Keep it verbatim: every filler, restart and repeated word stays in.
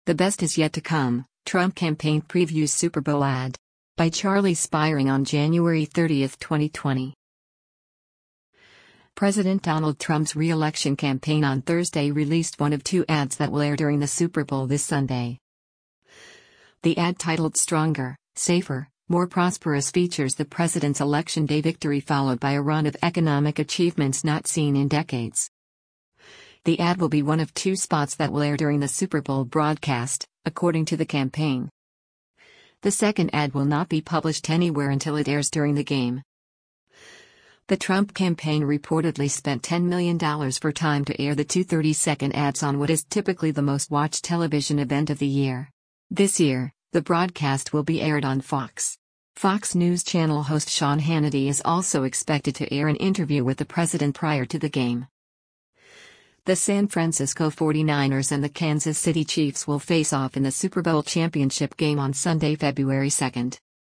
The best is yet to come. Trump campaign previews Super Bowl ad. By Charlie Spiring on January thirtieth, twenty twenty. President Donald Trump's re-election campaign on Thursday released one of two ads that will air during the Super Bowl this Sunday. The ad, titled Stronger, Safer, More Prosperous, features the president's election day victory followed by a run of economic achievements not seen in decades. The ad will be one of two spots that will air during the Super Bowl broadcast, according to the campaign. The second ad will not be published anywhere until it airs during the game. The Trump campaign reportedly spent ten million dollars for time to air the two thirty-second ads on what is typically the most watched television event of the year. This year, the broadcast will be aired on Fox. Fox News Channel host Sean Hannity is also expected to air an interview with the president prior to the game. The San Francisco forty-niners and the Kansas City Chiefs will face off in the Super Bowl championship game on Sunday, February second.